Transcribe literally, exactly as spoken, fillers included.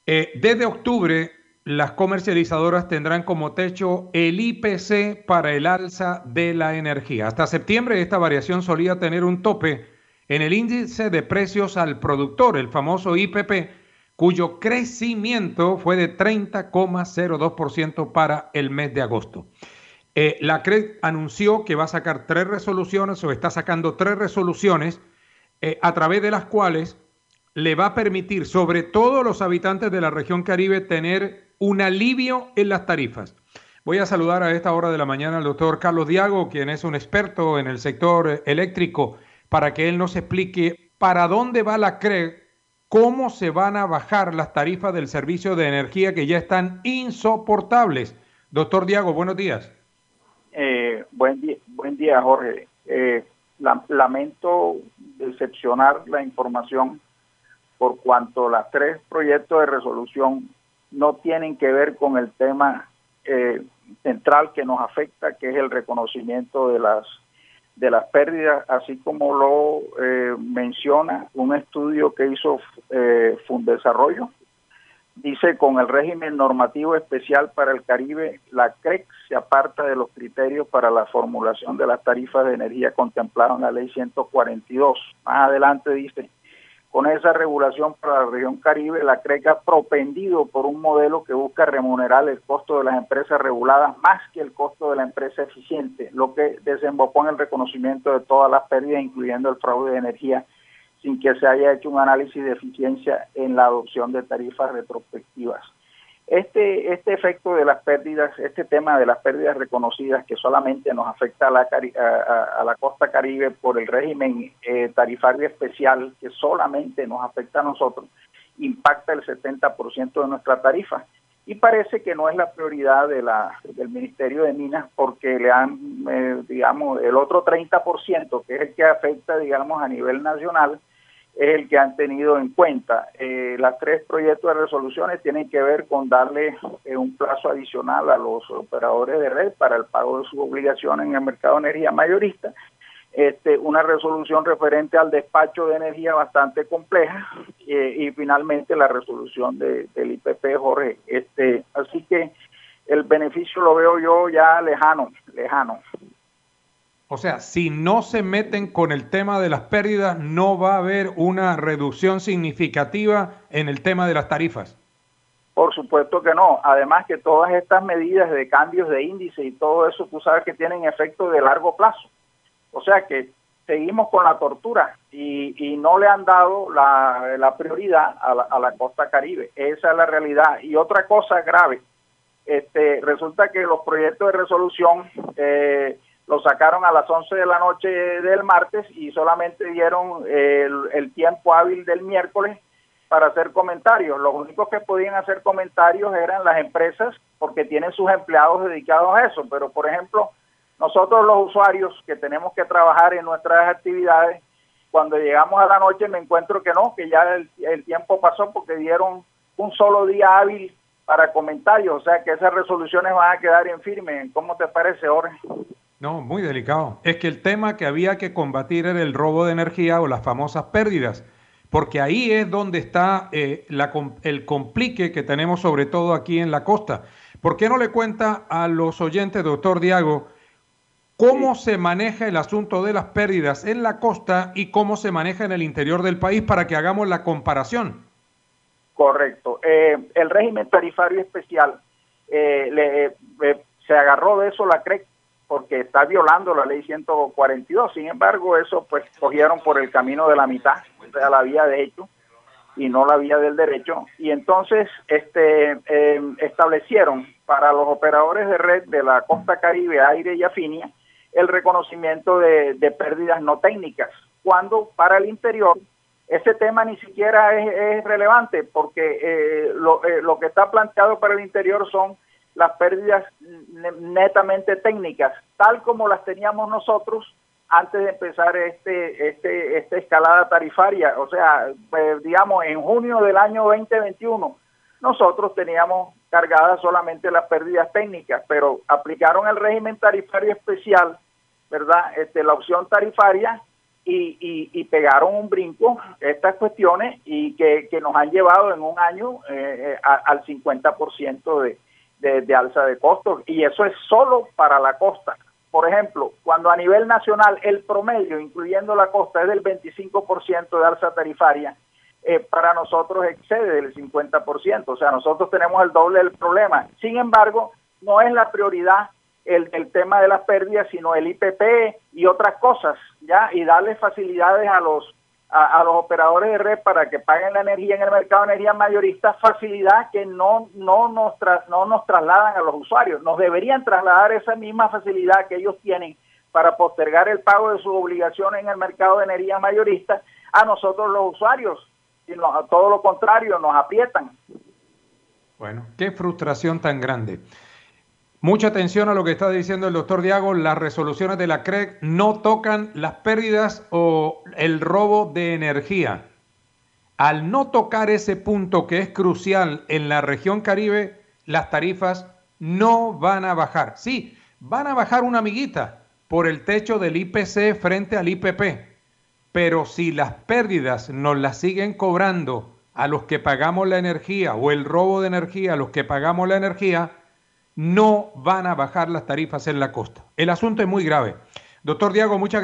Eh, desde octubre, las comercializadoras tendrán como techo el I P C para el alza de la energía. Hasta septiembre, esta variación solía tener un tope en el índice de precios al productor, el famoso I P P, cuyo crecimiento fue de treinta coma cero dos por ciento para el mes de agosto. Eh, la C R E anunció que va a sacar tres resoluciones o está sacando tres resoluciones eh, a través de las cuales le va a permitir, sobre todo a los habitantes de la región Caribe, tener un alivio en las tarifas. Voy a saludar a esta hora de la mañana al doctor Carlos Diago, quien es un experto en el sector eléctrico, para que él nos explique para dónde va la C R E, cómo se van a bajar las tarifas del servicio de energía que ya están insoportables. Doctor Diago, buenos días. Eh, buen día, buen día, Jorge. Eh, la, lamento decepcionar la información por cuanto las tres proyectos de resolución no tienen que ver con el tema eh, central que nos afecta, que es el reconocimiento de las de las pérdidas, así como lo eh, menciona un estudio que hizo eh, Fundesarrollo. Dice, con el régimen normativo especial para el Caribe, la C R E C se aparta de los criterios para la formulación de las tarifas de energía contempladas en la ley ciento cuarenta y dos. Más adelante dice, con esa regulación para la región Caribe, la C R E C ha propendido por un modelo que busca remunerar el costo de las empresas reguladas más que el costo de la empresa eficiente, lo que desembocó en el reconocimiento de todas las pérdidas, incluyendo el fraude de energía, sin que se haya hecho un análisis de eficiencia en la adopción de tarifas retrospectivas. Este, este efecto de las pérdidas, este tema de las pérdidas reconocidas que solamente nos afecta a la, a, a la costa Caribe por el régimen eh, tarifario especial que solamente nos afecta a nosotros, impacta el setenta por ciento de nuestra tarifa. Y parece que no es la prioridad de la, del Ministerio de Minas porque le han, eh, digamos, el otro treinta por ciento, que es el que afecta, digamos, a nivel nacional, es el que han tenido en cuenta. Eh, las tres proyectos de resoluciones tienen que ver con darle eh, un plazo adicional a los operadores de red para el pago de sus obligaciones en el mercado de energía mayorista. Este, una resolución referente al despacho de energía bastante compleja eh, y finalmente la resolución de, del I P P, Jorge. Este, así que el beneficio lo veo yo ya lejano, lejano. O sea, si no se meten con el tema de las pérdidas, no va a haber una reducción significativa en el tema de las tarifas. Por supuesto que no. Además que todas estas medidas de cambios de índice y todo eso, tú sabes que tienen efecto de largo plazo. O sea que seguimos con la tortura y, y no le han dado la, la prioridad a la, a la costa Caribe. Esa es la realidad. Y otra cosa grave, este, resulta que los proyectos de resolución eh, los sacaron a las once de la noche del martes y solamente dieron el, el tiempo hábil del miércoles para hacer comentarios. Los únicos que podían hacer comentarios eran las empresas porque tienen sus empleados dedicados a eso. Pero, por ejemplo, nosotros los usuarios que tenemos que trabajar en nuestras actividades, cuando llegamos a la noche me encuentro que no, que ya el, el tiempo pasó porque dieron un solo día hábil para comentarios, o sea que esas resoluciones van a quedar en firme. ¿Cómo te parece, Jorge? No, muy delicado. Es que el tema que había que combatir era el robo de energía o las famosas pérdidas, porque ahí es donde está eh, la, el complique que tenemos sobre todo aquí en la costa. ¿Por qué no le cuenta a los oyentes, doctor Diago, cómo se maneja el asunto de las pérdidas en la costa y cómo se maneja en el interior del país para que hagamos la comparación? Correcto. Eh, el régimen tarifario especial eh, le, eh, se agarró de eso la C R E C porque está violando la ley ciento cuarenta y dos. Sin embargo, eso pues cogieron por el camino de la mitad, o sea, la vía de hecho y no la vía del derecho. Y entonces este eh, establecieron para los operadores de red de la costa Caribe, Aire y Afinia el reconocimiento de, de pérdidas no técnicas, cuando para el interior ese tema ni siquiera es, es relevante, porque eh, lo, eh, lo que está planteado para el interior son las pérdidas netamente técnicas, tal como las teníamos nosotros antes de empezar este, este, esta escalada tarifaria. O sea, eh, digamos, en junio del año veinte veintiuno, nosotros teníamos cargadas solamente las pérdidas técnicas, pero aplicaron el régimen tarifario especial, ¿verdad? Este, la opción tarifaria, y, y, y pegaron un brinco estas cuestiones y que, que nos han llevado en un año eh, a, al cincuenta por ciento de, de, de alza de costos, y eso es solo para la costa. Por ejemplo, cuando a nivel nacional el promedio, incluyendo la costa, es del veinticinco por ciento de alza tarifaria, eh, para nosotros excede del cincuenta por ciento, o sea, nosotros tenemos el doble del problema. Sin embargo, no es la prioridad el, el tema de las pérdidas, sino el I P P y otras cosas, ¿ya? Y darle facilidades a los a, a los operadores de red para que paguen la energía en el mercado de energía mayorista, facilidad que no no nos tra, no nos trasladan a los usuarios. Nos deberían trasladar esa misma facilidad que ellos tienen para postergar el pago de sus obligaciones en el mercado de energía mayorista a nosotros los usuarios, sino a todo lo contrario, nos aprietan. Bueno, qué frustración tan grande. Mucha atención a lo que está diciendo el doctor Diago. Las resoluciones de la C R E C no tocan las pérdidas o el robo de energía. Al no tocar ese punto que es crucial en la región Caribe, las tarifas no van a bajar. Sí, van a bajar una amiguita por el techo del I P C frente al I P P. Pero si las pérdidas nos las siguen cobrando a los que pagamos la energía o el robo de energía a los que pagamos la energía, no van a bajar las tarifas en la costa. El asunto es muy grave. Doctor Diago, muchas gracias.